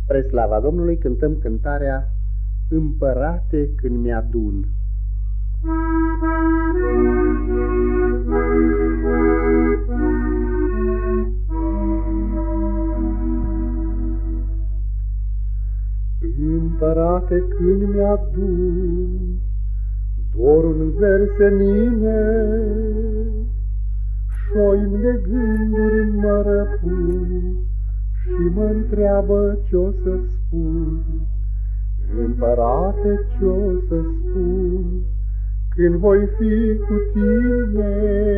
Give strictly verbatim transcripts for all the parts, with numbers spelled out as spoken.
Spre slava Domnului cântăm cântarea Împărate când mi-adun. Împărate când mi-adun dorul în zări senine, șoim de gânduri mă răpun și mă întreabă ce-o să spun. Împărate, ce-o să spun când voi fi cu tine?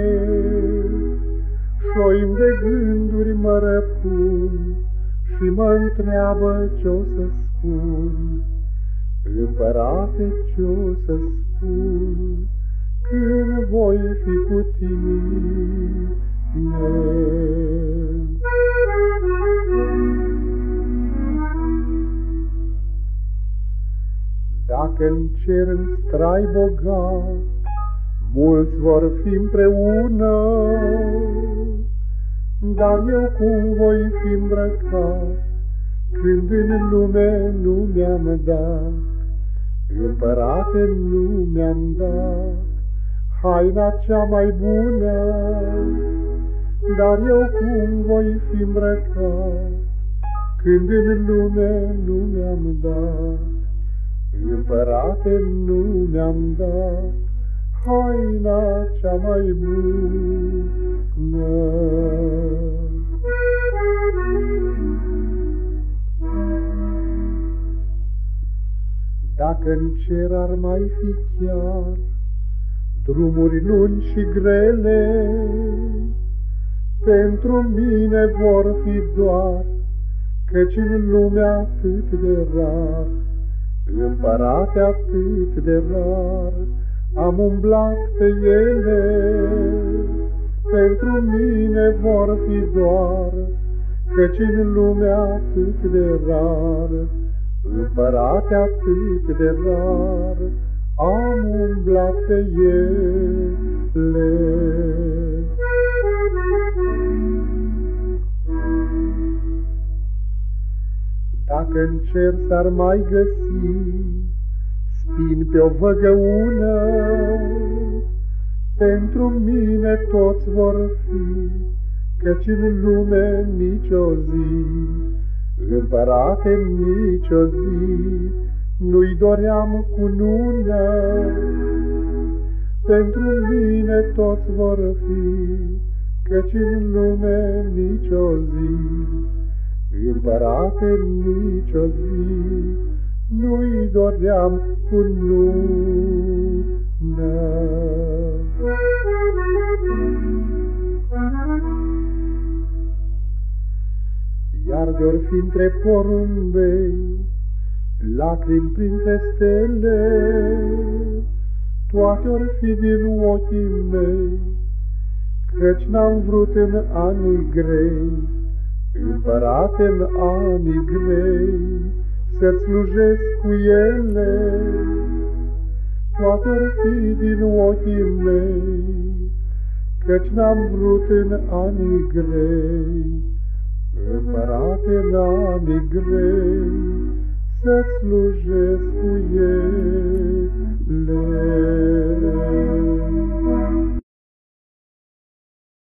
Șoim de gânduri mă răpun și mă întreabă ce-o să spun. Împărate, ce-o să spun când voi fi cu tine? Dacă-n cer în strai bogat, mulți vor fi împreună, dar eu cum voi fi îmbrăcat când în lume nu mi-am dat? Împărate, nu mi-am dat haina cea mai bună, dar eu cum voi fi îmbrăcat când în lume nu mi-am dat? Împărate, nu mi-am dat haina cea mai bună. Dacă în cer ar mai fi chiar drumuri lungi și grele, pentru mine vor fi doar, căci în lume atât de rar, Împărate, atât de rar, am umblat pe ele. Pentru mine vor fi doar, căci în lume atât de rar, Împărate, atât de rar, am umblat pe ele. Dacă în cer s-ar mai găsi spini pe o văgăună, pentru mine toți vor fi, căci în lume nici-o zi, Împărate, nici-o zi, nu-i doream cunună. Pentru mine toți vor fi, căci în lume nici-o zi, Împărate, nici-o zi, nu-i doream cunună. Iar de-or fi între porumbei lacrimi printre stele, toate or fi din ochii mei, căci n-am vrut în anii grei, Împărate, în anii grei, să-ți slujesc cu ele. Toate or fi din ochii mei, căci n-am vrut în anii grei, Împărate, în anii grei, să-ți slujesc cu ele.